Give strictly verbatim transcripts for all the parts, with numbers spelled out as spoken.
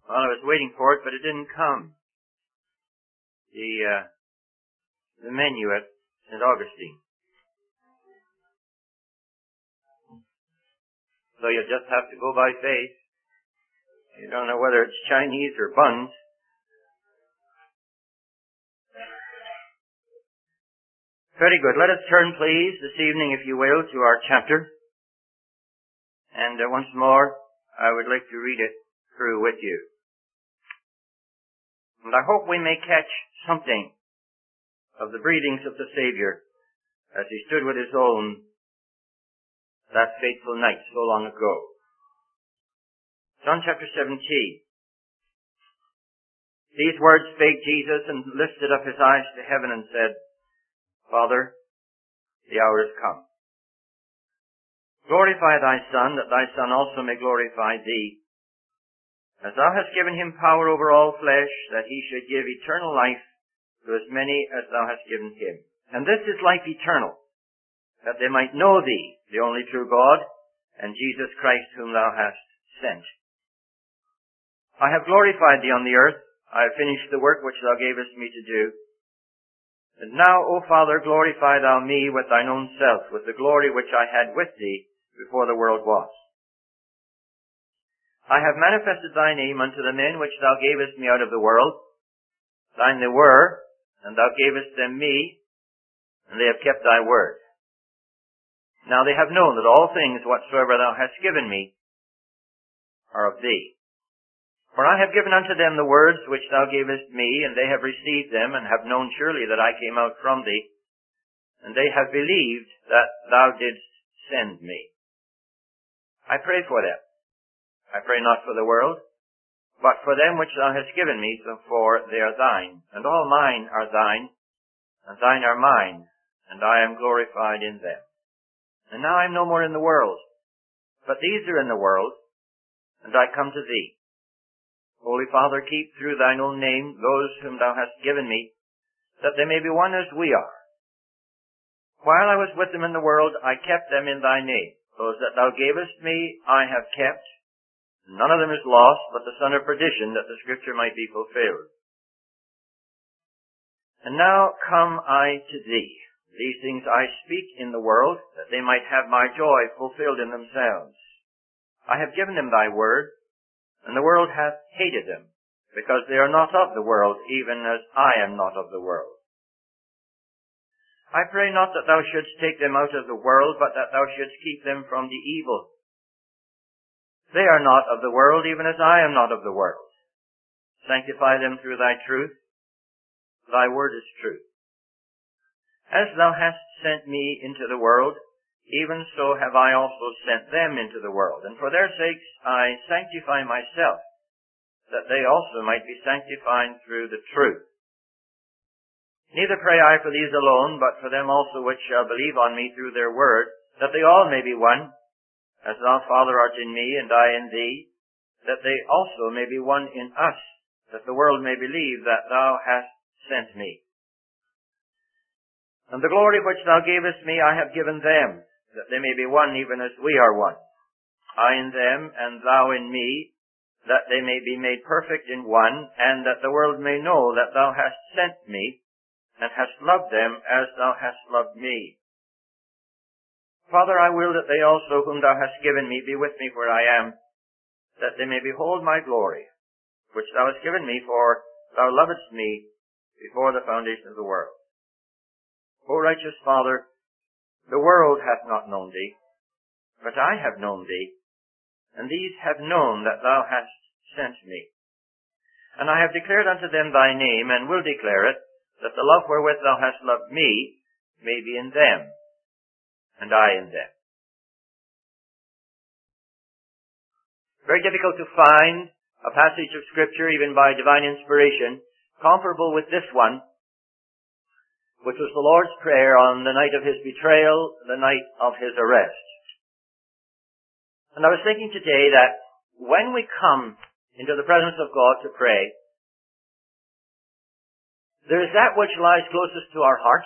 Well, I was waiting for it, but it didn't come. The, uh, the menu at Saint Augustine. So you just have to go by faith. You don't know whether it's Chinese or buns. Very good. Let us turn, please, this evening, if you will, to our chapter. And uh, once more, I would like to read it through with you. And I hope we may catch something of the breathings of the Savior as he stood with his own that fateful night so long ago. John chapter seventeen. These words spake Jesus and lifted up his eyes to heaven and said, Father, the hour is come. Glorify thy Son, that thy Son also may glorify thee, as thou hast given him power over all flesh, that he should give eternal life to as many as thou hast given him. And this is life eternal, that they might know thee, the only true God, and Jesus Christ whom thou hast sent. I have glorified thee on the earth. I have finished the work which thou gavest me to do. And now, O Father, glorify thou me with thine own self, with the glory which I had with thee before the world was. I have manifested thy name unto the men which thou gavest me out of the world. Thine they were, and thou gavest them me, and they have kept thy word. Now they have known that all things whatsoever thou hast given me are of thee. For I have given unto them the words which thou gavest me, and they have received them, and have known surely that I came out from thee, and they have believed that thou didst send me. I pray for them. I pray not for the world, but for them which thou hast given me, for they are thine, and all mine are thine, and thine are mine, and I am glorified in them. And now I am no more in the world, but these are in the world, and I come to thee. Holy Father, keep through thine own name those whom thou hast given me, that they may be one as we are. While I was with them in the world, I kept them in thy name. Those that thou gavest me, I have kept. None of them is lost, but the son of perdition, that the scripture might be fulfilled. And now come I to thee. These things I speak in the world, that they might have my joy fulfilled in themselves. I have given them thy word, and the world hath hated them, because they are not of the world, even as I am not of the world. I pray not that thou shouldst take them out of the world, but that thou shouldst keep them from the evil. They are not of the world, even as I am not of the world. Sanctify them through thy truth. Thy word is truth. As thou hast sent me into the world, even so have I also sent them into the world. And for their sakes I sanctify myself, that they also might be sanctified through the truth. Neither pray I for these alone, but for them also which shall believe on me through their word, that they all may be one, as thou, Father, art in me, and I in thee, that they also may be one in us, that the world may believe that thou hast sent me. And the glory which thou gavest me I have given them, that they may be one even as we are one. I in them, and thou in me, that they may be made perfect in one, and that the world may know that thou hast sent me, and hast loved them as thou hast loved me. Father, I will that they also whom thou hast given me be with me where I am, that they may behold my glory, which thou hast given me, for thou lovedst me before the foundation of the world. O righteous Father, the world hath not known thee, but I have known thee, and these have known that thou hast sent me. And I have declared unto them thy name, and will declare it, that the love wherewith thou hast loved me may be in them, and I in them. Very difficult to find a passage of Scripture, even by divine inspiration, comparable with this one, which was the Lord's Prayer on the night of his betrayal, the night of his arrest. And I was thinking today that when we come into the presence of God to pray, there is that which lies closest to our heart,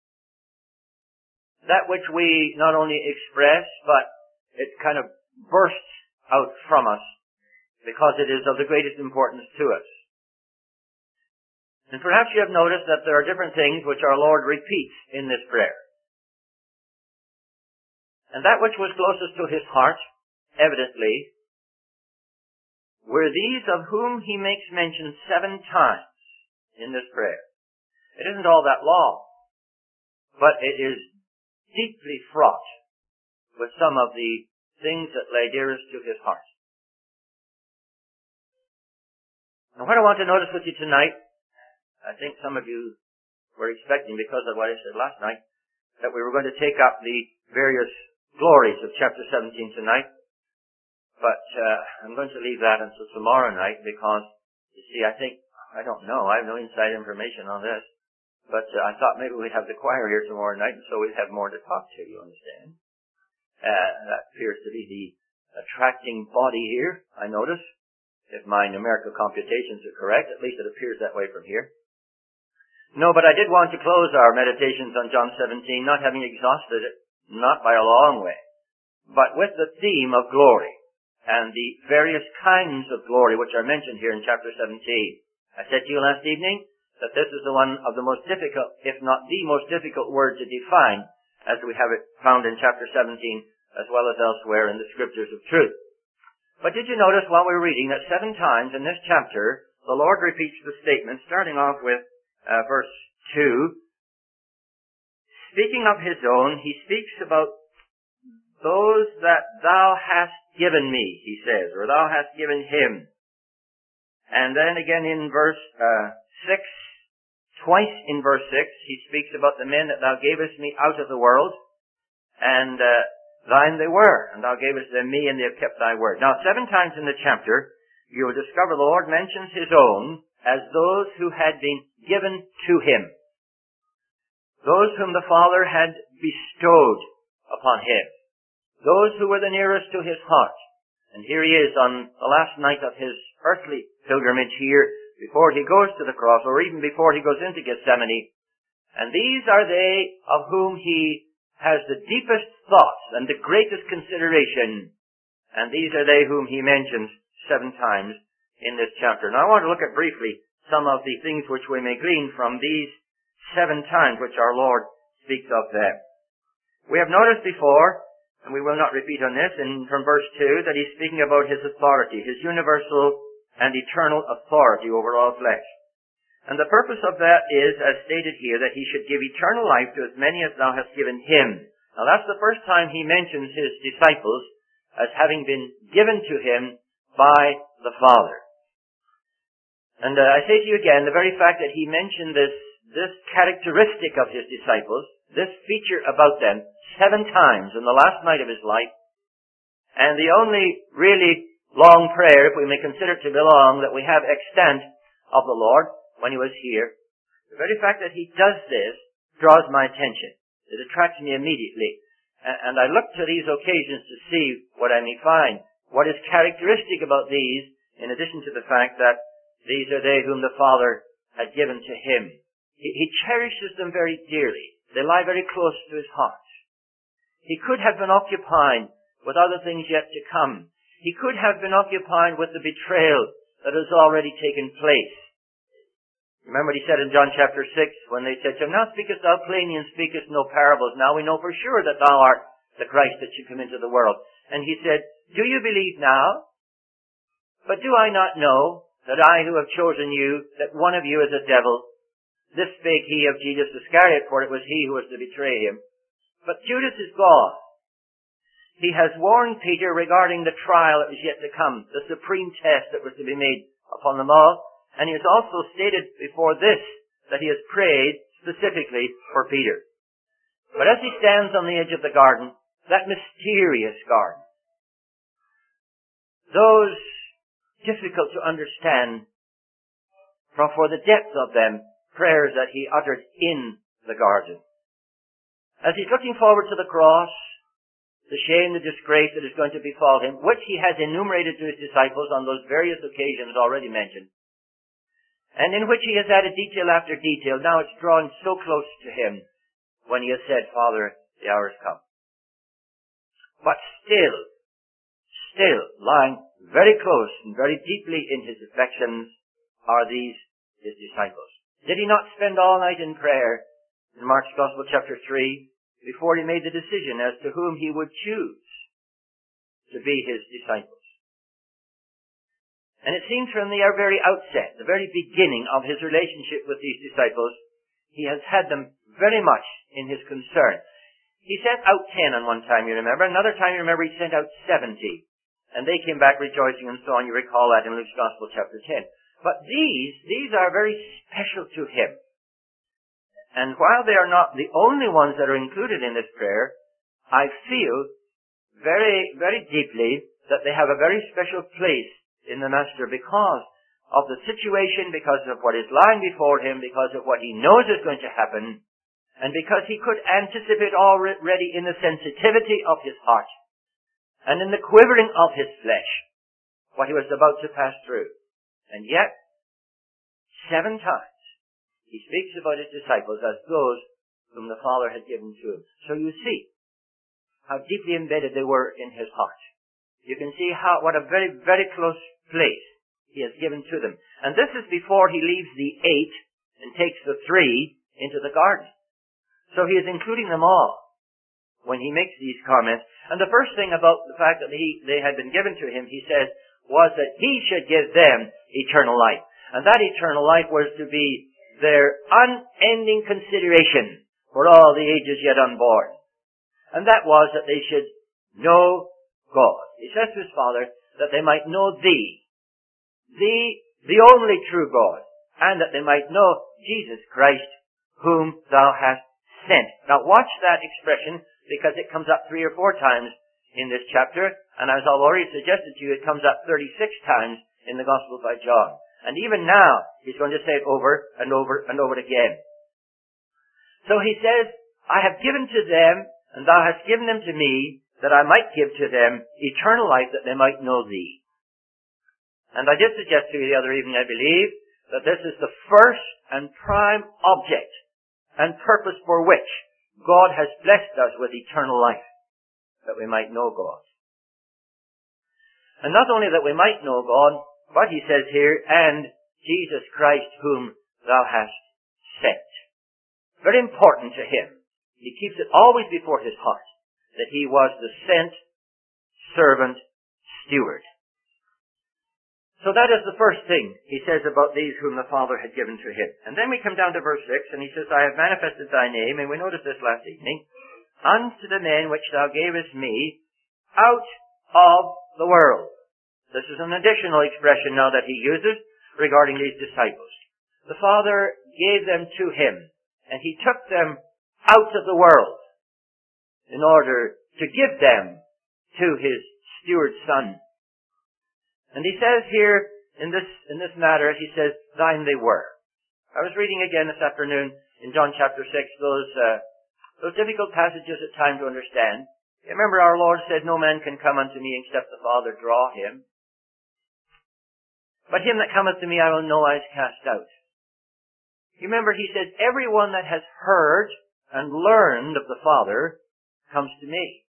that which we not only express, but it kind of bursts out from us because it is of the greatest importance to us. And perhaps you have noticed that there are different things which our Lord repeats in this prayer. And that which was closest to his heart, evidently, were these of whom he makes mention seven times in this prayer. It isn't all that long, but it is deeply fraught with some of the things that lay dearest to his heart. And what I want to notice with you tonight, I think some of you were expecting, because of what I said last night, that we were going to take up the various glories of chapter seventeen tonight. But uh, I'm going to leave that until tomorrow night because, you see, I think, I don't know, I have no inside information on this. But uh, I thought maybe we'd have the choir here tomorrow night, and so we'd have more to talk to, you understand? Uh, that appears to be the attracting body here, I notice. If my numerical computations are correct, at least it appears that way from here. No, but I did want to close our meditations on John seventeen, not having exhausted it, not by a long way, but with the theme of glory and the various kinds of glory which are mentioned here in chapter seventeen. I said to you last evening that this is the one of the most difficult, if not the most difficult word to define, as we have it found in chapter seventeen, as well as elsewhere in the scriptures of truth. But did you notice while we were reading that seven times in this chapter, the Lord repeats the statement, starting off with uh, verse two. Speaking of his own, he speaks about those that thou hast given me, he says, or thou hast given him. And then again in verse uh, six, twice in verse six, he speaks about the men that thou gavest me out of the world, and uh, thine they were, and thou gavest them me, and they have kept thy word. Now, seven times in the chapter, you will discover the Lord mentions his own as those who had been given to him. Those whom the Father had bestowed upon him. Those who were the nearest to his heart. And here he is on the last night of his earthly pilgrimage here, before he goes to the cross, or even before he goes into Gethsemane. And these are they of whom he has the deepest thoughts and the greatest consideration. And these are they whom he mentions seven times in this chapter. Now I want to look at briefly some of the things which we may glean from these seven times which our Lord speaks of them. We have noticed before, and we will not repeat on this, in from verse two, that he's speaking about his authority, his universal and eternal authority over all flesh. And the purpose of that is, as stated here, that he should give eternal life to as many as thou hast given him. Now that's the first time he mentions his disciples as having been given to him by the Father. And uh, I say to you again, the very fact that he mentioned this, this characteristic of his disciples, this feature about them, seven times in the last night of his life, and the only really long prayer, if we may consider it to be long, that we have extant of the Lord when he was here, the very fact that he does this draws my attention. It attracts me immediately. And I look to these occasions to see what I may find. What is characteristic about these, in addition to the fact that these are they whom the Father had given to him. He, he cherishes them very dearly. They lie very close to his heart. He could have been occupied with other things yet to come. He could have been occupied with the betrayal that has already taken place. Remember what he said in John chapter six, when they said to him, Now speakest thou plainly and speakest no parables. Now we know for sure that thou art the Christ that should come into the world. And he said, Do you believe now? But do I not know that I who have chosen you, that one of you is a devil? This spake he of Judas Iscariot, for it was he who was to betray him. But Judas is gone. He has warned Peter regarding the trial that was yet to come, the supreme test that was to be made upon them all. And he has also stated before this that he has prayed specifically for Peter. But as he stands on the edge of the garden, that mysterious garden, those difficult to understand, for, for the depth of them, prayers that he uttered in the garden. As he's looking forward to the cross, the shame, the disgrace that is going to befall him, which he has enumerated to his disciples on those various occasions already mentioned, and in which he has added detail after detail. Now it's drawing so close to him when he has said, Father, the hour has come. But still, still lying very close and very deeply in his affections are these, his disciples. Did he not spend all night in prayer in Mark's Gospel chapter three before he made the decision as to whom he would choose to be his disciples? And it seems from the very outset, the very beginning of his relationship with these disciples, he has had them very much in his concern. He sent out ten on one time, you remember. Another time, you remember, he sent out seventy. And they came back rejoicing and so on. You recall that in Luke's Gospel chapter ten. But these, these are very special to him. And while they are not the only ones that are included in this prayer, I feel very, very deeply that they have a very special place in the Master because of the situation, because of what is lying before him, because of what he knows is going to happen, and because he could anticipate already in the sensitivity of his heart and in the quivering of his flesh what he was about to pass through. And yet, seven times, he speaks about his disciples as those whom the Father had given to him. So you see how deeply embedded they were in his heart. You can see how, what a very, very close place he has given to them. And this is before he leaves the eight and takes the three into the garden. So he is including them all when he makes these comments. And the first thing about the fact that he, they had been given to him, he says, was that he should give them eternal life. And that eternal life was to be their unending consideration for all the ages yet unborn. And that was that they should know God. He says to his Father that they might know Thee, Thee, the only true God, and that they might know Jesus Christ, whom Thou hast sent. Now watch that expression, because it comes up three or four times in this chapter, and as I've already suggested to you, it comes up thirty-six times in the Gospel by John. And even now, he's going to say it over and over and over again. So he says, I have given to them, and Thou hast given them to me, that I might give to them eternal life, that they might know Thee. And I did suggest to you the other evening, I believe, that this is the first and prime object and purpose for which God has blessed us with eternal life, that we might know God. And not only that we might know God, but he says here, and Jesus Christ whom Thou hast sent. Very important to him. He keeps it always before his heart, that he was the sent servant steward. So that is the first thing he says about these whom the Father had given to him. And then we come down to verse six, and he says, I have manifested Thy name, and we noticed this last evening, unto the men which Thou gavest me out of the world. This is an additional expression now that he uses regarding these disciples. The Father gave them to him, and he took them out of the world in order to give them to his steward son. And he says here, in this, in this matter, he says, Thine they were. I was reading again this afternoon in John chapter six, those, uh, those difficult passages at times to understand. You remember our Lord said, No man can come unto me except the Father draw him. But him that cometh to me I will no wise cast out. You remember he says, Everyone that has heard and learned of the Father comes to me.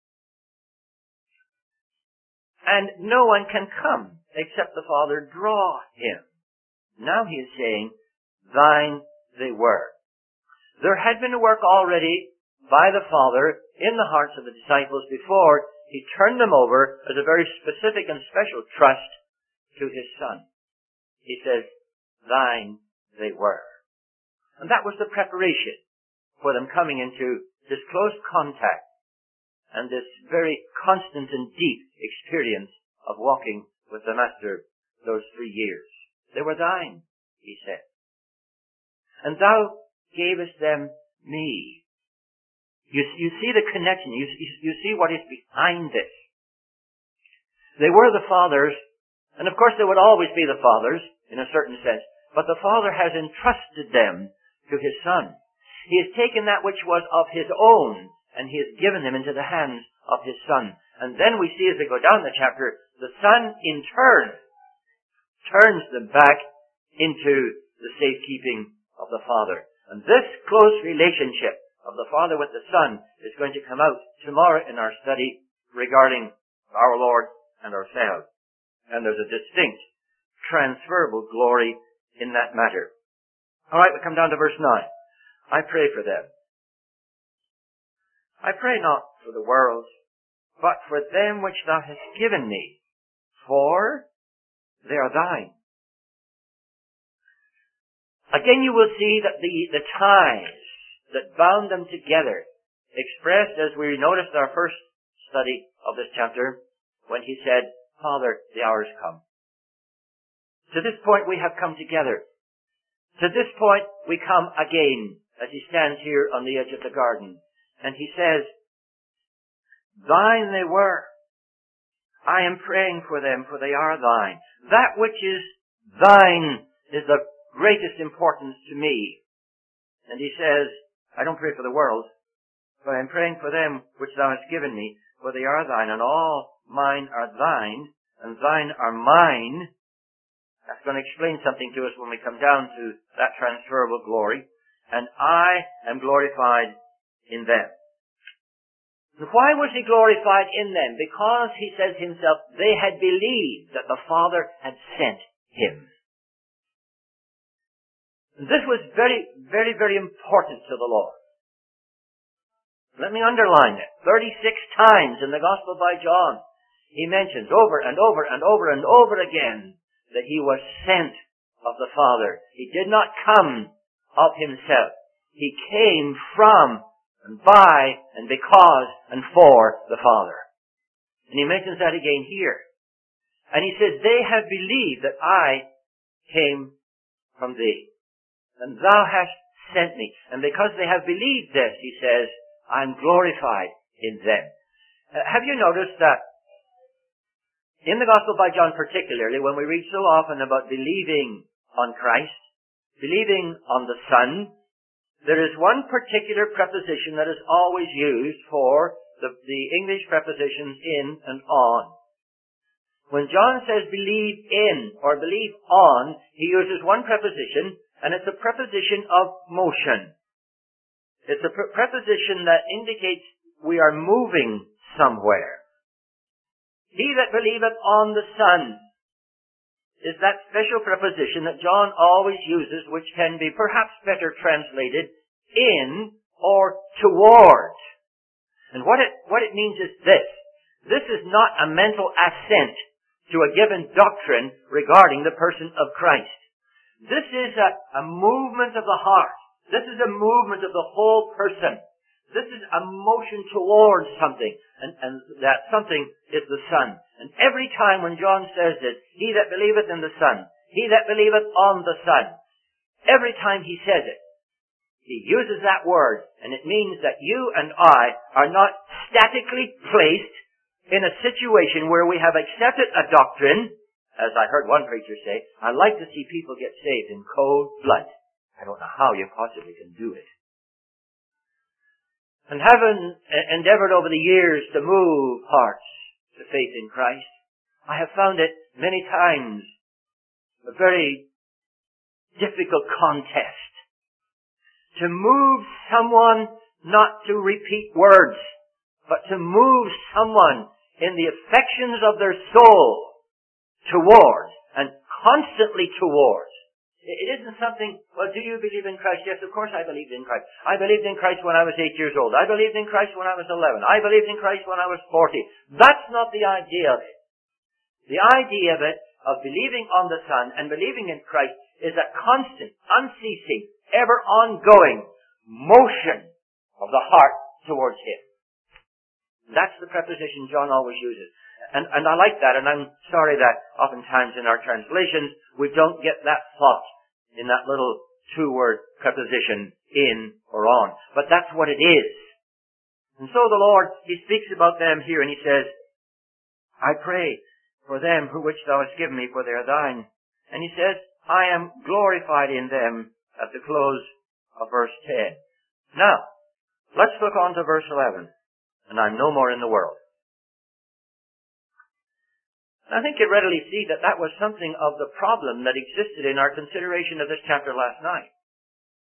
And no one can come except the Father draw him. Now he is saying, Thine they were. There had been a work already by the Father in the hearts of the disciples before he turned them over as a very specific and special trust to his Son. He says, Thine they were. And that was the preparation for them coming into this close contact and this very constant and deep experience of walking with the Master those three years. They were Thine, he said. And Thou gavest them me. You, you see the connection. You, you see what is behind this. They were the Father's, and of course they would always be the Father's in a certain sense, but the Father has entrusted them to his Son. He has taken that which was of his own, and he has given them into the hands of his Son. And then we see as we go down the chapter, the Son in turn turns them back into the safekeeping of the Father. And this close relationship of the Father with the Son is going to come out tomorrow in our study regarding our Lord and ourselves. And there's a distinct, transferable glory in that matter. All right, we come down to verse nine. I pray for them. I pray not for the world, but for them which thou hast given me, for they are thine. Again, you will see that the, the ties that bound them together, expressed as we noticed in our first study of this chapter, when he said, Father, the hour is come. To this point we have come together. To this point we come again, as he stands here on the edge of the garden. And he says, Thine they were. I am praying for them, for they are thine. That which is thine is of greatest importance to me. And he says, I don't pray for the world, but I'm praying for them which thou hast given me, for they are thine, and all mine are thine, and thine are mine. That's going to explain something to us when we come down to that transferable glory. And I am glorified in them. And why was he glorified in them? Because, he says himself, they had believed that the Father had sent him. This was very, very, very important to the Lord. Let me underline it. thirty-six times in the Gospel by John, he mentions over and over and over and over again that he was sent of the Father. He did not come of himself. He came from and by and because and for the Father. And he mentions that again here. And he says, they have believed that I came from thee, and thou hast sent me. And because they have believed this, he says, I'm glorified in them. Uh, have you noticed that in the Gospel by John particularly, when we read so often about believing on Christ, believing on the Son, there is one particular preposition that is always used for the, the English prepositions in and on. When John says believe in or believe on, he uses one preposition, and it's a preposition of motion. It's a pre- preposition that indicates we are moving somewhere. He that believeth on the Son is that special preposition that John always uses, which can be perhaps better translated in or toward. And what it, what it means is this. This is not a mental assent to a given doctrine regarding the person of Christ. This is a, a movement of the heart. This is a movement of the whole person. This is a motion towards something, and, and that something is the Son. And every time when John says this, he that believeth in the Son, he that believeth on the Son, every time he says it, he uses that word, and it means that you and I are not statically placed in a situation where we have accepted a doctrine. As I heard one preacher say, I like to see people get saved in cold blood. I don't know how you possibly can do it. And having endeavored over the years to move hearts to faith in Christ, I have found it many times a very difficult contest to move someone not to repeat words, but to move someone in the affections of their soul towards and constantly towards. It isn't something, well, do you believe in Christ? Yes, of course I believed in Christ. I believed in Christ when I was eight years old. I believed in Christ when I was eleven. I believed in Christ when I was forty. That's not the idea of it. The idea of it, of believing on the Son and believing in Christ, is a constant, unceasing, ever ongoing motion of the heart towards Him. That's the preposition John always uses. And, and I like that, and I'm sorry that oftentimes in our translations we don't get that thought in that little two-word preposition, in or on. But that's what it is. And so the Lord, He speaks about them here, and He says, I pray for them who which thou hast given me, for they are thine. And He says, I am glorified in them at the close of verse ten. Now, let's look on to verse eleven. And I'm no more in the world. I think you readily see that that was something of the problem that existed in our consideration of this chapter last night.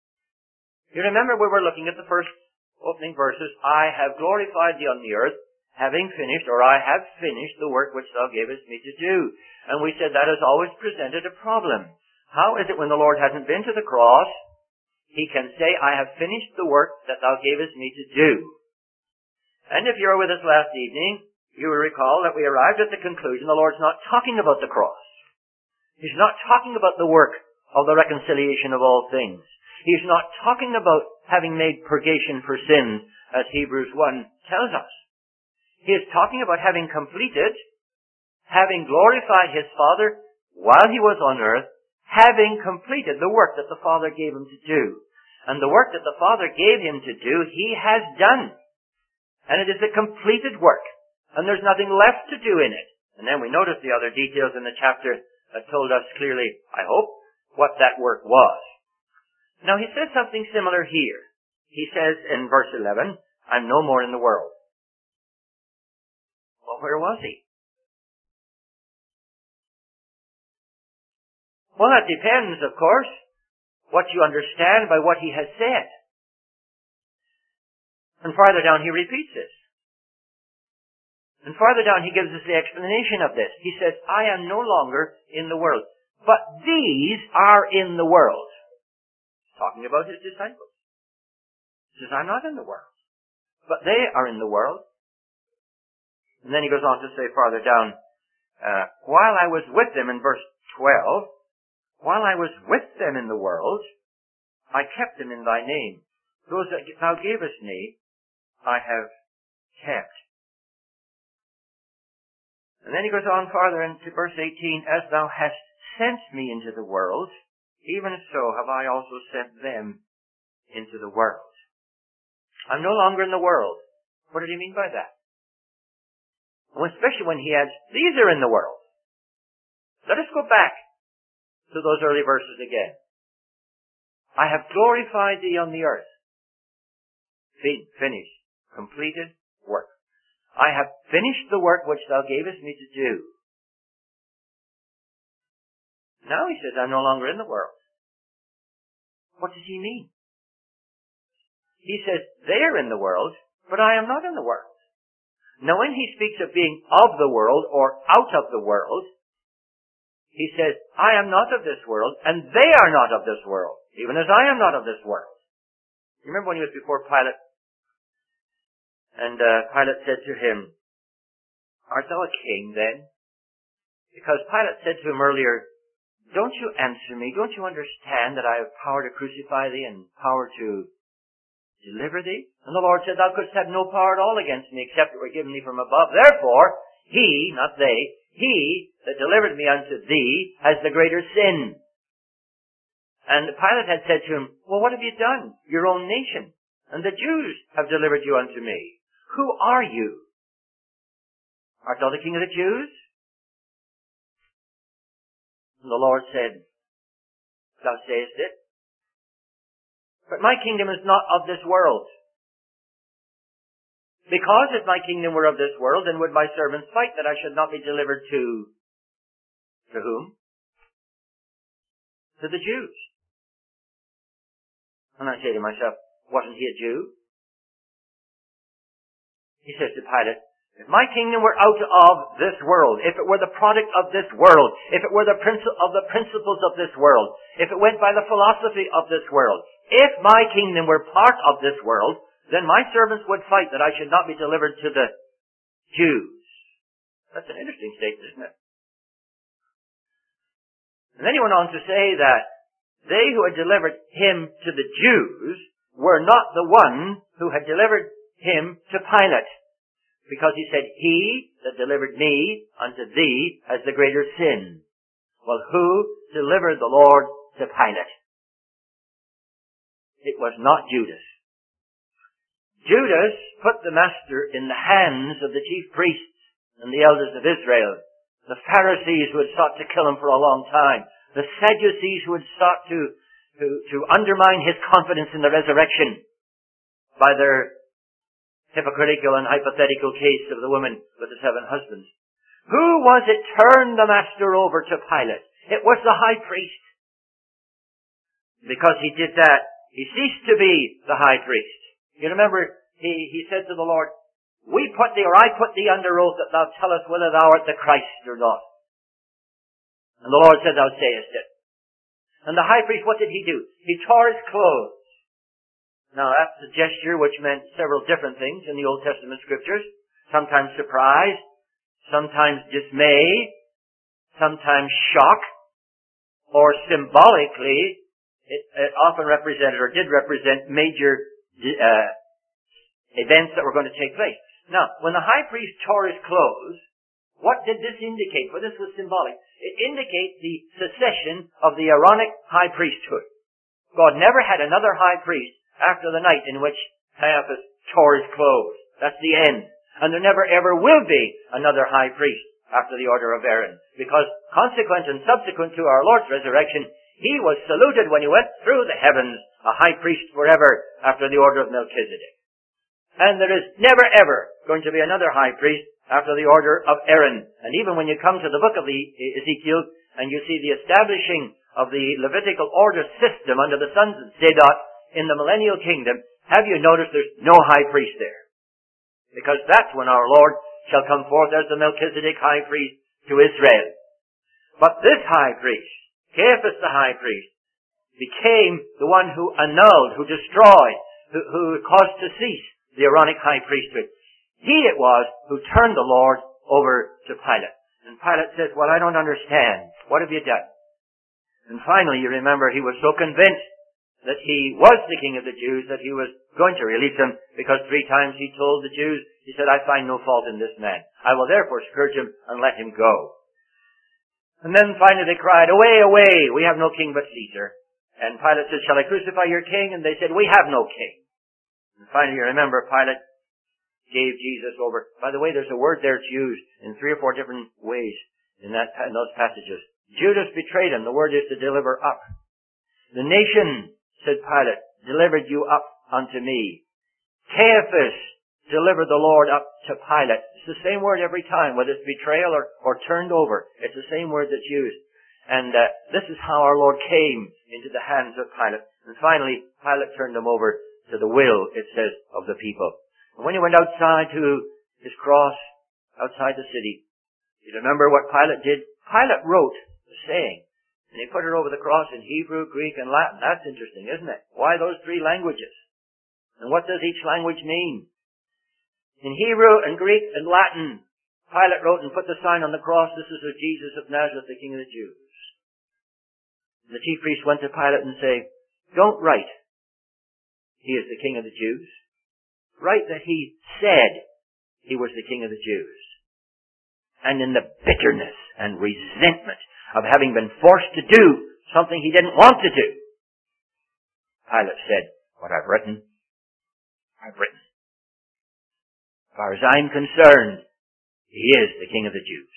You remember we were looking at the first opening verses, I have glorified thee on the earth, having finished, or I have finished the work which thou gavest me to do. And we said that has always presented a problem. How is it when the Lord hasn't been to the cross, he can say, I have finished the work that thou gavest me to do? And if you were with us last evening, you will recall that we arrived at the conclusion the Lord's not talking about the cross. He's not talking about the work of the reconciliation of all things. He's not talking about having made purgation for sin, as Hebrews one tells us. He is talking about having completed, having glorified his Father while he was on earth, having completed the work that the Father gave him to do. And the work that the Father gave him to do, he has done. And it is a completed work. And there's nothing left to do in it. And then we notice the other details in the chapter that told us clearly, I hope, what that work was. Now he says something similar here. He says in verse eleven, I'm no more in the world. Well, where was he? Well, that depends, of course, what you understand by what he has said. And farther down he repeats this. And farther down he gives us the explanation of this. He says, I am no longer in the world, but these are in the world. Talking about his disciples. He says, I'm not in the world, but they are in the world. And then he goes on to say farther down, uh, while I was with them, in verse twelve, while I was with them in the world, I kept them in thy name. Those that thou gavest me, I have kept. And then he goes on farther into verse eighteen, as thou hast sent me into the world, even so have I also sent them into the world. I'm no longer in the world. What did he mean by that? Well, especially when he adds, these are in the world. Let us go back to those early verses again. I have glorified thee on the earth. Finished. Completed work. I have finished the work which thou gavest me to do. Now he says, I'm no longer in the world. What does he mean? He says, they are in the world, but I am not in the world. Now when he speaks of being of the world or out of the world, he says, I am not of this world, and they are not of this world, even as I am not of this world. You remember when he was before Pilate? And uh, Pilate said to him, art thou a king then? Because Pilate said to him earlier, don't you answer me? Don't you understand that I have power to crucify thee and power to deliver thee? And the Lord said, thou couldst have no power at all against me except it were given thee from above. Therefore, he, not they, he that delivered me unto thee has the greater sin. And Pilate had said to him, well, what have you done? Your own nation. And the Jews have delivered you unto me. Who are you? Art thou the king of the Jews? And the Lord said, thou sayest it. But my kingdom is not of this world. Because if my kingdom were of this world, then would my servants fight that I should not be delivered to, to whom? To the Jews. And I say to myself, wasn't he a Jew? He says to Pilate, if my kingdom were out of this world, if it were the product of this world, if it were the princi- of the principles of this world, if it went by the philosophy of this world, if my kingdom were part of this world, then my servants would fight that I should not be delivered to the Jews. That's an interesting statement, isn't it? And then he went on to say that they who had delivered him to the Jews were not the one who had delivered him to Pilate. Because he said, he that delivered me unto thee has the greater sin. Well, who delivered the Lord to Pilate? It was not Judas. Judas put the master in the hands of the chief priests and the elders of Israel, the Pharisees who had sought to kill him for a long time, the Sadducees who had sought to, to, to undermine his confidence in the resurrection by their hypocritical and hypothetical case of the woman with the seven husbands. Who was it turned the master over to Pilate? It was the high priest. Because he did that, he ceased to be the high priest. You remember, he, he said to the Lord, We put thee, or I put thee under oath, that thou tell us whether thou art the Christ or not. And the Lord said, thou sayest it. And the high priest, what did he do? He tore his clothes. Now that's a gesture which meant several different things in the Old Testament scriptures. Sometimes surprise, sometimes dismay, sometimes shock, or symbolically, it, it often represented, or did represent, major uh, events that were going to take place. Now, when the high priest tore his clothes, what did this indicate? Well, this was symbolic. It indicates the secession of the Aaronic high priesthood. God never had another high priest after the night in which Caiaphas tore his clothes. That's the end. And there never ever will be another high priest after the order of Aaron. Because consequent and subsequent to our Lord's resurrection, he was saluted when he went through the heavens, a high priest forever after the order of Melchizedek. And there is never ever going to be another high priest after the order of Aaron. And even when you come to the book of the Ezekiel and you see the establishing of the Levitical order system under the sons of Zadok in the millennial kingdom, have you noticed there's no high priest there? Because that's when our Lord shall come forth as the Melchizedek high priest to Israel. But this high priest, Caiaphas the high priest, became the one who annulled, who destroyed, who, who caused to cease the Aaronic high priesthood. He it was who turned the Lord over to Pilate. And Pilate says, well, I don't understand. What have you done? And finally, you remember, he was so convinced that he was the King of the Jews that he was going to release him, because three times he told the Jews, he said, I find no fault in this man. I will therefore scourge him and let him go. And then finally they cried, away, away, we have no king but Caesar. And Pilate said, shall I crucify your king? And they said, we have no king. And finally, you remember, Pilate gave Jesus over. By the way, there's a word there that's used in three or four different ways in that in those passages. Judas betrayed him. The word is to deliver up. The nation, said Pilate, delivered you up unto me. Caiaphas delivered the Lord up to Pilate. It's the same word every time, whether it's betrayal or, or turned over. It's the same word that's used. And uh, this is how our Lord came into the hands of Pilate. And finally, Pilate turned him over to the will, it says, of the people. And when he went outside to his cross, outside the city, you remember what Pilate did? Pilate wrote the saying, and he put it over the cross in Hebrew, Greek, and Latin. That's interesting, isn't it? Why those three languages? And what does each language mean? In Hebrew and Greek and Latin, Pilate wrote and put the sign on the cross, this is of Jesus of Nazareth, the King of the Jews. And the chief priest went to Pilate and said, don't write, he is the King of the Jews. Write that he said he was the King of the Jews. And in the bitterness and resentment of having been forced to do something he didn't want to do, Pilate said, what I've written, I've written. As far as I'm concerned, he is the King of the Jews.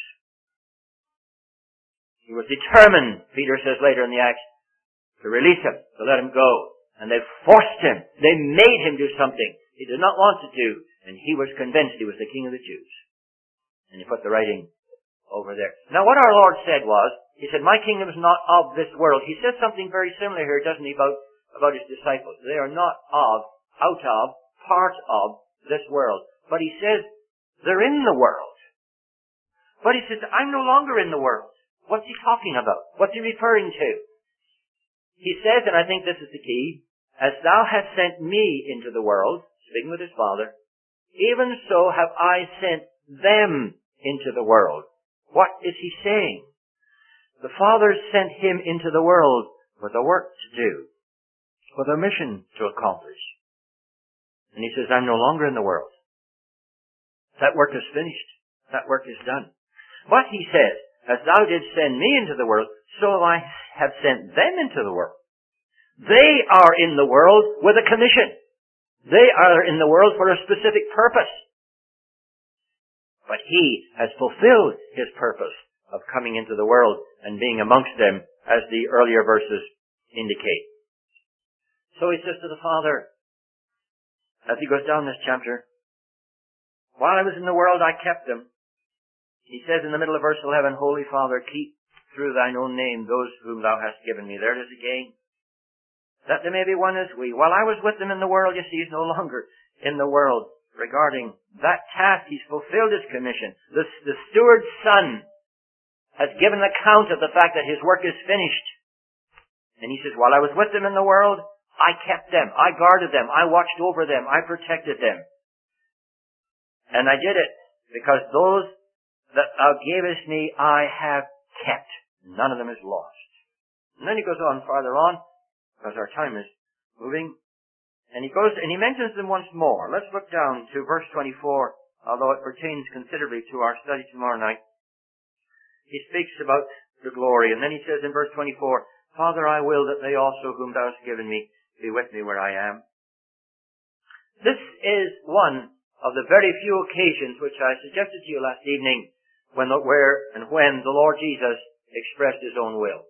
He was determined, Peter says later in the Acts, to release him, to let him go. And they forced him. They made him do something he did not want to do. And he was convinced he was the King of the Jews. And he put the writing over there. Now what our Lord said was, he said, my kingdom is not of this world. He says something very similar here, doesn't he, about, about his disciples. They are not of, out of, part of this world. But he says, they're in the world. But he says, I'm no longer in the world. What's he talking about? What's he referring to? He says, and I think this is the key, as thou hast sent me into the world, speaking with his Father, even so have I sent them into the world. What is he saying? The Father sent him into the world with a work to do, with a mission to accomplish. And he says, I'm no longer in the world. That work is finished. That work is done. But he says, as thou didst send me into the world, so I have sent them into the world. They are in the world with a commission. They are in the world for a specific purpose. But he has fulfilled his purpose of coming into the world and being amongst them, as the earlier verses indicate. So he says to the Father, as he goes down this chapter, while I was in the world, I kept them. He says in the middle of verse eleven, Holy Father, keep through thine own name those whom thou hast given me. There it is again. That there may be one as we. While I was with them in the world, you see, he's no longer in the world. regarding that task. He's fulfilled his commission. The, the steward's son has given account of the fact that his work is finished. And he says, while I was with them in the world, I kept them, I guarded them, I watched over them, I protected them. And I did it because those that thou gavest me I have kept. None of them is lost. And then he goes on farther on, because our time is moving. And he goes, and he mentions them once more. Let's look down to verse twenty-four, although it pertains considerably to our study tomorrow night. He speaks about the glory, and then he says in verse twenty-four, Father, I will that they also whom thou hast given me be with me where I am. This is one of the very few occasions which I suggested to you last evening when the, where and when the Lord Jesus expressed his own will.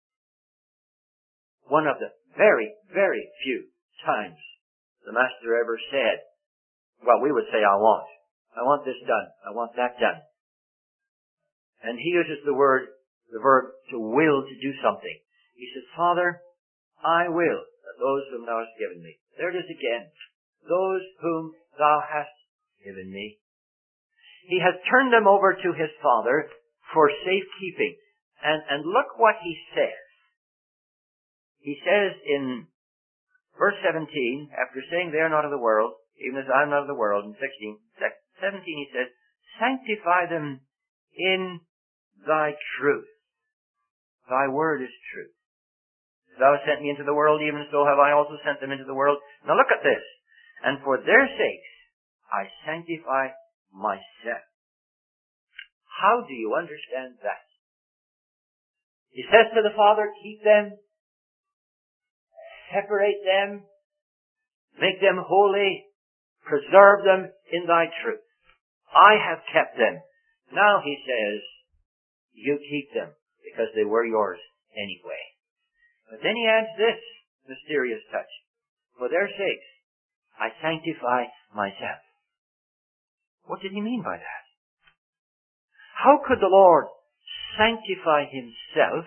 One of the very, very few times the Master ever said, well, we would say, I want. I want this done. I want that done. And he uses the word, the verb, to will to do something. He says, Father, I will that those whom thou hast given me. There it is again. Those whom thou hast given me. He has turned them over to his Father for safekeeping. And, and look what he says. He says in verse seventeen, after saying they are not of the world, even as I am not of the world, in sixteen, seventeen he says, sanctify them in thy truth. Thy word is truth. Thou hast sent me into the world, even so have I also sent them into the world. Now look at this. And for their sakes I sanctify myself. How do you understand that? He says to the Father, keep them, separate them, make them holy, preserve them in thy truth. I have kept them. Now he says, you keep them, because they were yours anyway. But then he adds this mysterious touch. For their sakes, I sanctify myself. What did he mean by that? How could the Lord sanctify himself?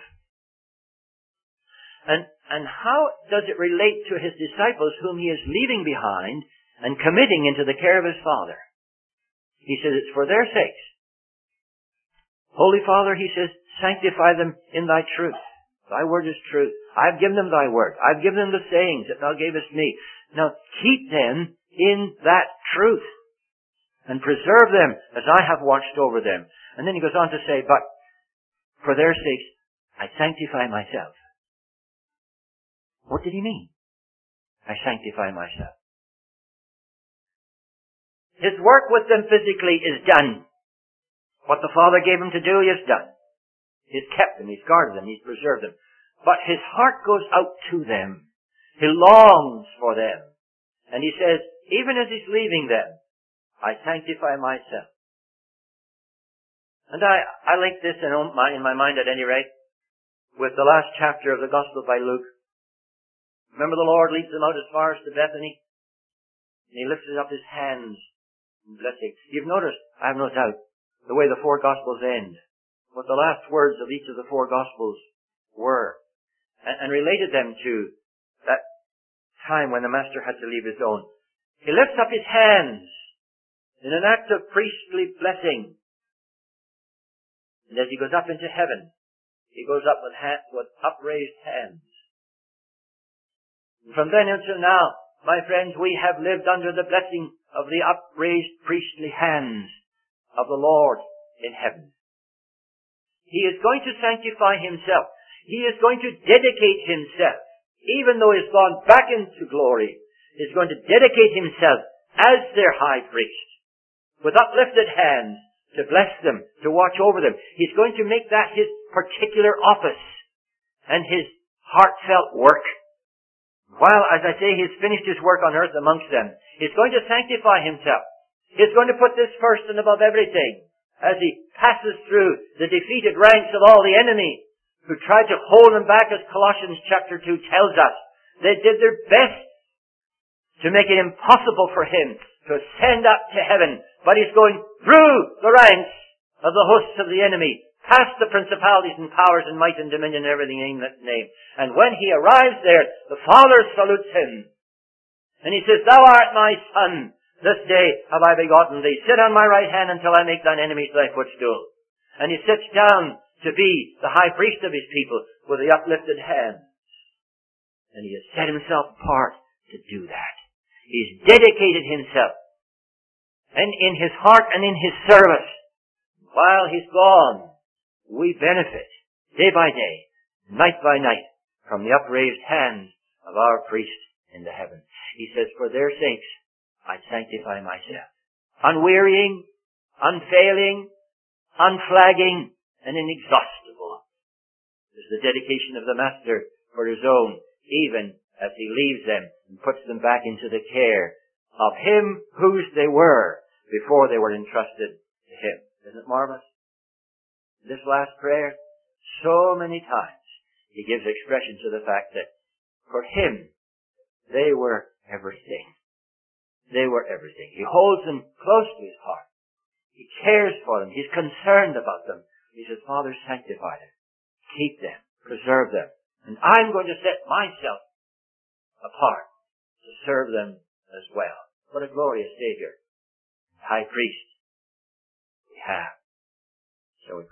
And, and how does it relate to his disciples whom he is leaving behind and committing into the care of his Father? He says it's for their sakes. Holy Father, he says, sanctify them in thy truth. Thy word is truth. I've given them thy word. I've given them the sayings that thou gavest me. Now keep them in that truth and preserve them as I have watched over them. And then he goes on to say, but for their sakes I sanctify myself. What did he mean? I sanctify myself. His work with them physically is done. What the Father gave him to do, he has done. He's kept them, he's guarded them, he's preserved them. But his heart goes out to them. He longs for them. And he says, even as he's leaving them, I sanctify myself. And I, I link this in my, in my mind at any rate with the last chapter of the Gospel by Luke. Remember the Lord leads them out as far as to Bethany, and he lifts up his hands in blessing. You've noticed, I have no doubt, the way the four Gospels end, what the last words of each of the four Gospels were, and, and related them to that time when the Master had to leave his own. He lifts up his hands in an act of priestly blessing. And as he goes up into heaven, he goes up with, hand, with upraised hands. And from then until now, my friends, we have lived under the blessing of the upraised priestly hands of the Lord in heaven. He is going to sanctify himself. He is going to dedicate himself, even though he's gone back into glory. He's going to dedicate himself as their high priest, with uplifted hands, to bless them, to watch over them. He's going to make that his particular office and his heartfelt work. While, as I say, he's finished his work on earth amongst them, he's going to sanctify himself. He's going to put this first and above everything as he passes through the defeated ranks of all the enemy who tried to hold him back, as Colossians chapter two tells us. They did their best to make it impossible for him to ascend up to heaven. But he's going through the ranks of the hosts of the enemy, past the principalities and powers and might and dominion and everything in that name. And when he arrives there, the Father salutes him. And he says, Thou art my Son. This day have I begotten thee. Sit on my right hand until I make thine enemies thy footstool. And he sits down to be the high priest of his people with the uplifted hand. And he has set himself apart to do that. He's dedicated himself. And in his heart and in his service, while he's gone, we benefit day by day, night by night, from the upraised hand of our priest in the heavens. He says, for their sakes, I sanctify myself. Unwearying, unfailing, unflagging, and inexhaustible is the dedication of the Master for his own, even as he leaves them and puts them back into the care of him whose they were before they were entrusted to him. Isn't it marvelous? This last prayer, so many times, he gives expression to the fact that for him, they were everything. They were everything. He holds them close to his heart. He cares for them. He's concerned about them. He says, Father, sanctify them. Keep them. Preserve them. And I'm going to set myself apart to serve them as well. What a glorious Savior, High Priest we have. Shall we